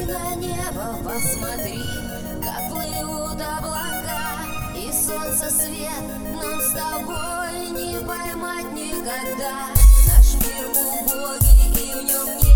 на небо посмотри, как плывут облака, и солнце свет нам с тобой не поймать никогда. Наш мир убогий, и в нем нет